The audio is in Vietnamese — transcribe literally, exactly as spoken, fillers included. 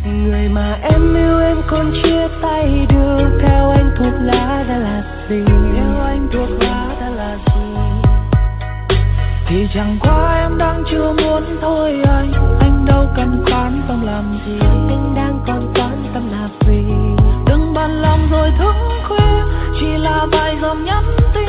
Người mà em yêu em còn chia tay được. Theo anh thuốc lá đã là gì? Theo anh thuốc lá đã là gì? Thì chẳng qua em đang chưa muốn thôi anh. Anh đâu cần quan tâm làm gì. Anh đang còn quan tâm là vì đừng bận lòng rồi thức khuya, chỉ là vài dòng nhắn tin